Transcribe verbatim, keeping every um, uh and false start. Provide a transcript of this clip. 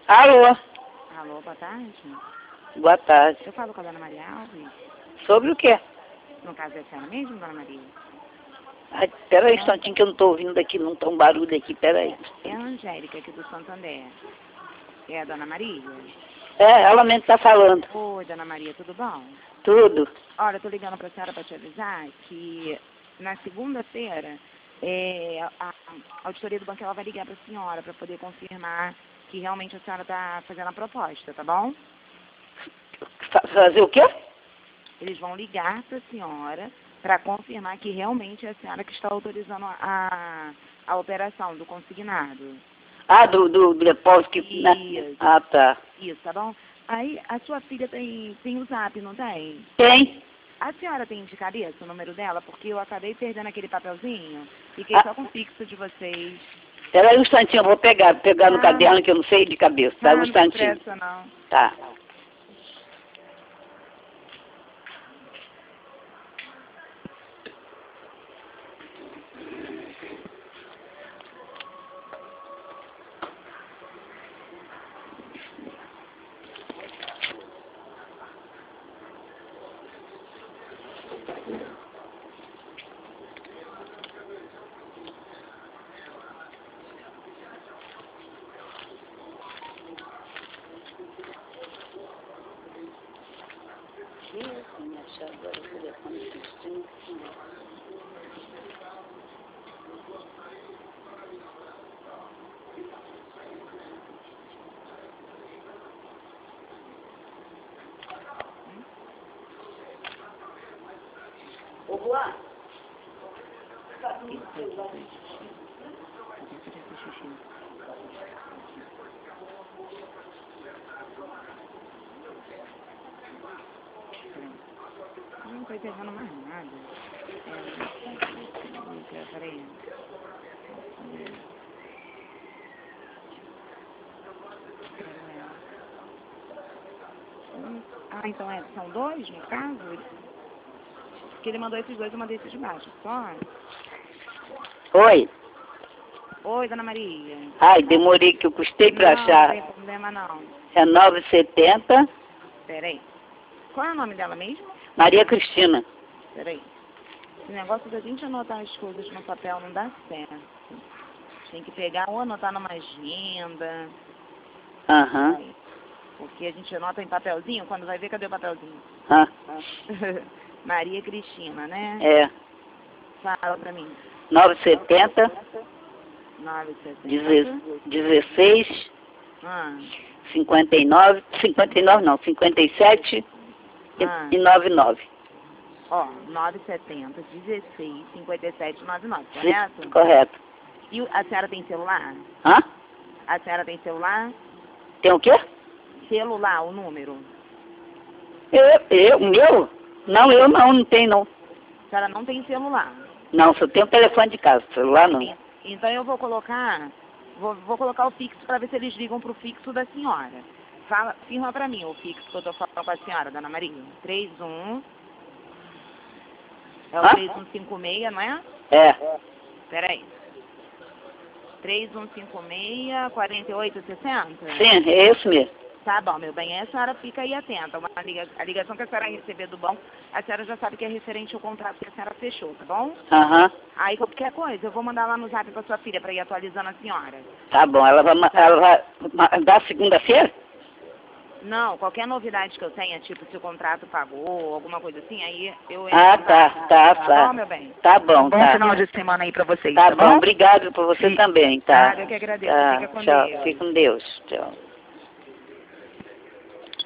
Alô? Alô, boa tarde. Boa tarde. Eu falo com a dona Maria Alves. Sobre o quê? No caso é a senhora mesmo, dona Maria? Ai, peraí um instantinho que eu não tô ouvindo daqui, não tá um barulho aqui, peraí. É a Angélica aqui do Santander. É a dona Maria? É, ela mesmo tá falando. Oi, dona Maria, tudo bom? Tudo. Olha, eu tô ligando pra senhora pra te avisar que na segunda-feira é, a, a auditoria do banco ela vai ligar pra senhora pra poder confirmar que realmente a senhora tá fazendo a proposta, tá bom? Fa- Fazer o quê? Eles vão ligar pra senhora para confirmar que realmente é a senhora que está autorizando a, a operação do consignado. Ah, do, do, do depósito que... né? Isso. Ah, tá. Isso, tá bom? Aí, a sua filha tem, tem o zap, não tem? Tem? A senhora tem de cabeça o número dela? Porque eu acabei perdendo aquele papelzinho. Fiquei Ah. só com o fixo de vocês. Peraí um instantinho, eu vou pegar, pegar no Ah. caderno que eu não sei de cabeça, tá? Ah, Um não tem instantinho. pressa, não. Tá. Ô, Juan. Eu não tô entendendo mais nada. É, peraí. Ah, então é, são dois, no caso? Porque ele mandou esses dois, eu mandei esses de baixo. Só? Oi. Oi, dona Maria. Ai, demorei que eu custei pra Não, achar. não tem problema não. É nove setenta. Peraí. Qual é o nome dela mesmo? Maria Cristina. Peraí. Esse negócio da gente anotar as coisas no papel não dá certo. Tem que pegar ou anotar numa agenda. Aham. Aí. Porque a gente anota em papelzinho, quando vai ver, cadê o papelzinho? Ah. Maria Cristina, né? É. Fala pra mim. nove setenta. nove setenta. dezesseis. Ah, cinquenta e nove. cinquenta e nove não, cinquenta e sete. ah. E noventa e nove. Ó, nove setenta, dezesseis, cinquenta e sete, noventa e nove, correto? Correto. E o- a senhora tem celular? Hã? A senhora tem celular? Tem o quê? Celular, o número. Eu, eu, meu? Não, eu não, não tenho não. A senhora não tem celular. Não, só tenho o telefone de casa, celular não. E- Então eu vou colocar, vou, vou colocar o fixo para ver se eles ligam pro fixo da senhora. Fala, firma pra mim o fixo que eu tô falando com a senhora, dona Maria. três um. É o Hã? três um cinco seis, não é? É. Peraí. três um cinco seis, quatro oito seis zero? Sim, é esse mesmo. Tá bom, meu bem. A senhora fica aí atenta. Uma liga, a ligação que a senhora receber do banco, a senhora já sabe que é referente ao contrato que a senhora fechou, tá bom? Aham. Aí qualquer coisa, eu vou mandar lá no zap pra sua filha pra ir atualizando a senhora. Tá bom, ela vai, ma- ela vai mandar segunda-feira? Não, qualquer novidade que eu tenha, tipo se o contrato pagou, alguma coisa assim, aí eu entro Ah, no tá, zap. tá, Tá tá. bom, meu bem? Tá bom, Um bom tá. final de semana aí pra vocês, Tá tá bom, bom? obrigado por você também, tá? Nada, eu que agradeço. Tá, Fica com tchau, Deus. fique com Deus, tchau.